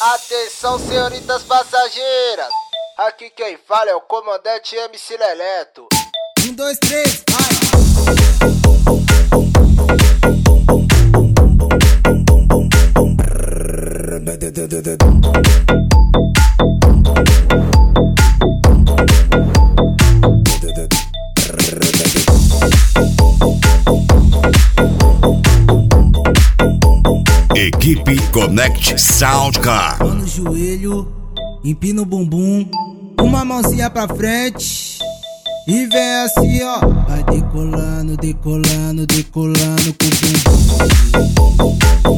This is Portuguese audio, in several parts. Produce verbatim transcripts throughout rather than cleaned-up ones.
Atenção, senhoritas passageiras, aqui quem fala é o comandante M C Leleto. Um, dois, três, vai! Equipe Connect Soundcar. Mão no joelho, empina o bumbum, uma mãozinha pra frente e vem assim, ó. Vai decolando, decolando, decolando com o bumbum.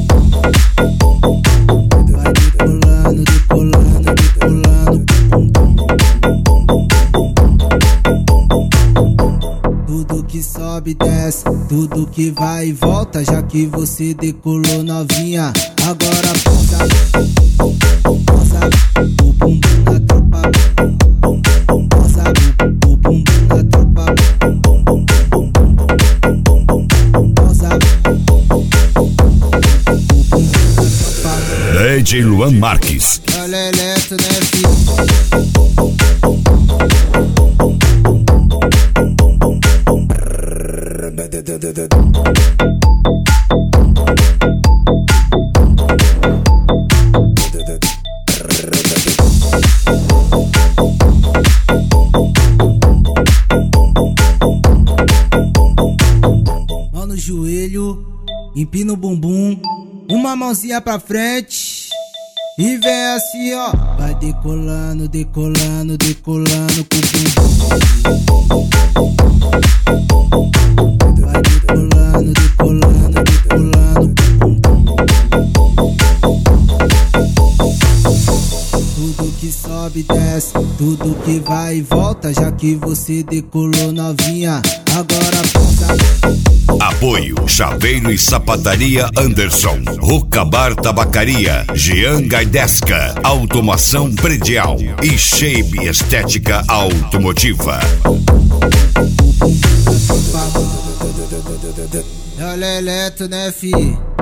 Vai decolando, decolando, decolando com o bumbum. Tudo que sobe e desce, tudo que vai e volta, já que você decolou novinha. Agora posa, posa o bumbum na tropa, posa o bumbum na tropa, posa o bumbum na tropa. D J Luan Marques. É o Leleto, né, filho? Mão no joelho, empina o bumbum, uma mãozinha pra frente e vem assim, ó. Vai decolando, decolando, decolando com o bumbum. Vai decolando, decolando, decolando com o bumbum. Tudo que sobe e desce, tudo que vai e volta, já que você decolou novinha. Agora posa. Apoio Chaveiro e Sapataria Anderson, Rocabar Tabacaria, Jean Gaidesca, Automação Predial e Shape Estética Automotiva. É o Leleto, né, fi?